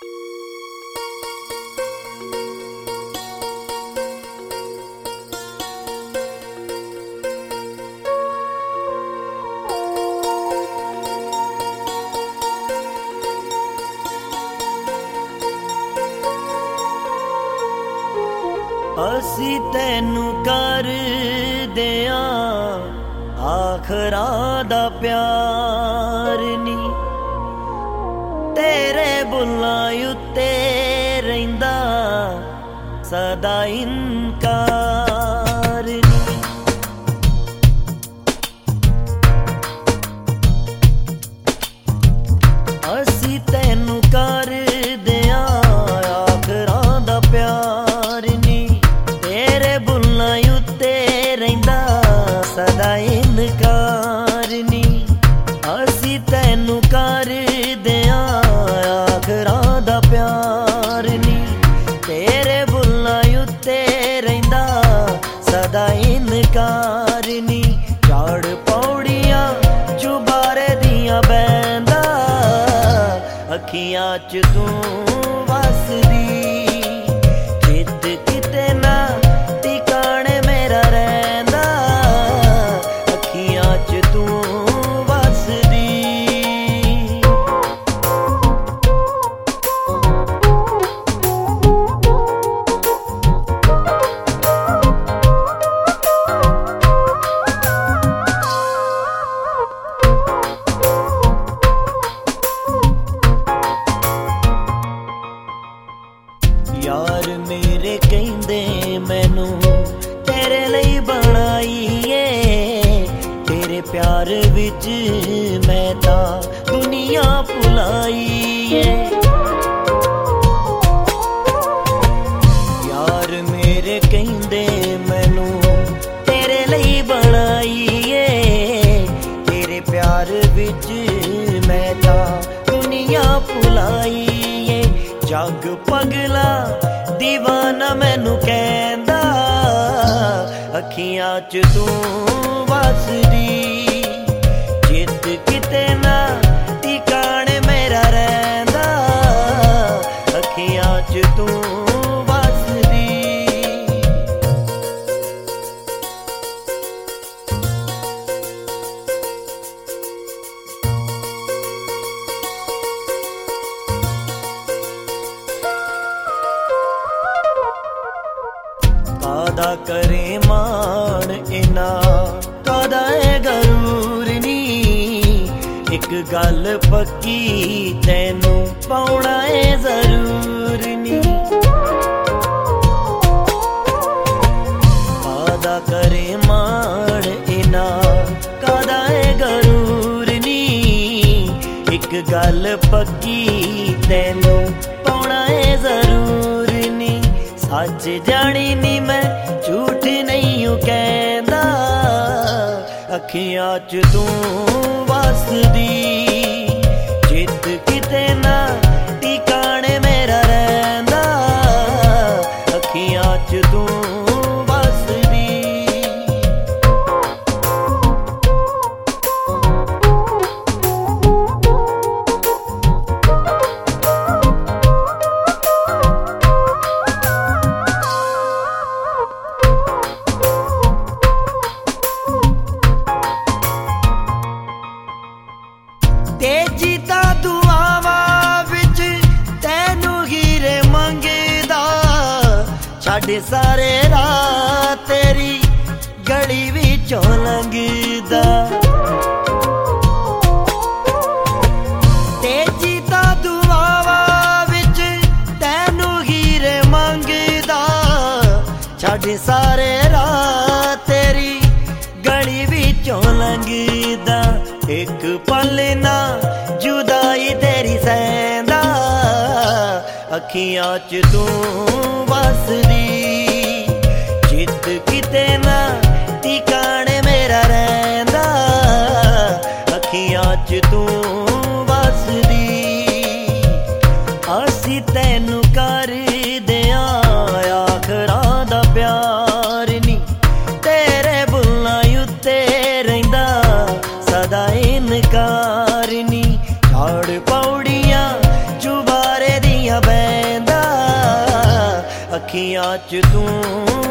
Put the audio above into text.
ਅਸੀਂ ਤੈਨੂੰ ਕਰ ਦਿਆਂ ਆਖਰਾਂ ਦਾ ਪਿਆਰ ਨੀ, ਤੇਰੇ ਬੁੱਲਾਂ ਉੱਤੇ ਰਹਿੰਦਾ ਸਦਾ ਇਨਕਾਰ ਨੀ। ਅਸੀਂ ਤੈਨੂੰ ਕਰ ਦਿਆਂ ਆਖਰਾਂ ਦਾ ਪਿਆਰ ਨੀ, ਤੇਰੇ ਬੁੱਲਾਂ ਉੱਤੇ ਰਹਿੰਦਾ ਸਦਾ ਇਨਕਾਰ ਨੀ। ਅਸੀਂ ਤੈਨੂੰ ਕਰ ਦਿਆਂ ਆਖਰਾਂ ਦਾ ਪਿਆਰ ਨੀ, ਤੇਰੇ ਬੁੱਲਾਂ ਉੱਤੇ ਰਹਿੰਦਾ ਸਦਾ ਇਨਕਾਰ ਨੀ। ਝਾੜ ਪੌੜੀਆਂ ਚੁਬਾਰੇ ਦੀਆਂ ਬਹਿੰਦਾ ਅੱਖੀਆਂ ਚ ਤੂੰ ਵਸਦੀ, ਚਿੱਤ ਕਿਤੇ ਨਾ ਟਿਕਾਣੇ ਮੇਰਾ ਰਹਿੰਦਾ ਅੱਖੀਆਂ ਚ ਤੂੰ ਵਸਦੀ। ਯਾਰ ਮੇਰੇ ਕਹਿੰਦੇ ਮੈਨੂੰ ਤੇਰੇ ਲਈ ਬਣਾਈ ਏ, ਤੇਰੇ ਪਿਆਰ ਵਿੱਚ ਮੈਂ ਤਾਂ ਦੁਨੀਆ ਭੁਲਾਈ ਏ। ਯਾਰ ਮੇਰੇ ਕਹਿੰਦੇ ਮੈਨੂੰ ਤੇਰੇ ਲਈ ਬਣਾਈ ਏ, ਤੇਰੇ ਪਿਆਰ ਵਿੱਚ ਮੈਂ ਤਾਂ ਦੁਨੀਆ ਭੁਲਾਈ ਏ। ਜੱਗ ਪਗਲਾ ਦੀਵਾਨਾ ਮੈਨੂੰ ਕਹਿੰਦਾ ਅੱਖੀਆਂ ਚ ਤੂੰ ਵਸਦੀ, ਚਿੱਤ ਕਿਤੇ ਨਾ ਟਿਕਾਣੇ ਮੇਰਾ ਰਹਿੰਦਾ ਅੱਖੀਆਂ ਚ ਤੂੰ ਵਸਦੀ। ਕਾਦਾ ਕਰੇ ਮਾਣ ਇਨਾ ਕਾਦਾ ਏ ਗਰੂਰ ਨੀ, ਇੱਕ ਗੱਲ ਪੱਕੀ ਤੈਨੂੰ ਪਾਉਣਾ ਏ ਜ਼ਰੂਰ ਨੀ। ਕਾਦਾ ਕਰੇ ਮਾਣ ਇਨਾ ਕਾਦਾ ਏ ਗਰੂਰ ਨੀ, ਇੱਕ ਗੱਲ ਪੱਕੀ ਤੈਨੂੰ ਪਾਉਣਾ ਏ ਜ਼ਰੂਰ ਨੀ। ਸੱਚ ਜਾਣੀ ਨੀ ਮੈਂ ਝੂਠ ਨਹੀਂ ਓ ਕਹਿੰਦਾ ਅੱਖੀਆਂ ਚ ਤੂੰ ਵਸਦੀ, ਚਿੱਤ ਕਿਤੇ ਨਾ ਟਿਕਾਣੇ ਮੇਰਾ ਰਹਿੰਦਾ ਅੱਖੀਆਂ ਚ ਤੂੰ ਵਸਦੀ। ਤੇਜੀ ਤਾਂ ਦੁਆਵਾਂ ਵਿੱਚ ਤੈਨੂੰ ਹੀਰੇ ਮੰਗਦਾ, ਛੱਡ ਸਾਰੇ ਰਾਹ ਤੇਰੀ ਗਲੀ ਵਿੱਚੋਂ ਲੰਘਦਾ। ਤੇਜੀ ਤਾਂ ਦੁਆਵਾਂ ਵਿੱਚ ਤੈਨੂੰ ਹੀਰੇ ਮੰਗਦਾ, ਛੱਡ ਸਾਰੇ ਰਾਹ ਤੇਰੀ ਗਲੀ ਵਿੱਚੋਂ ਲੰਘਦਾ। ਇੱਕ ਪਲ ਨਾ ਜੁਦਾਈ ਤੇਰੀ ਸਹਿੰਦਾ ਅੱਖੀਆਂ ਚ ਤੂੰ ਵਸਦੀ, ਚਿੱਤ ਕਿਤੇ ਨਾ ਟਿਕਾਣੇ ਮੇਰਾ ਰਹਿੰਦਾ ਅੱਖੀਆਂ ਚ ਤੂੰ ਵਸਦੀ। ਅਸੀਂ ਤੈਨੂੰ ਕਰ ਦਿਆਂ ਆਖਰਾਂ ਦਾ ਪਿਆਰ ਨੀ, ਤੇਰੇ ਬੁੱਲਾਂ ਉੱਤੇ ਰਹਿੰਦਾ ਸਦਾ ਇਨਕਾਰ ਨੀ। ਝਾੜ ਪੌੜੀਆਂ ਚੁਬਾਰੇ ਦੀਆਂ ਅੱਖੀਆਂ 'ਚ ਤੂੰ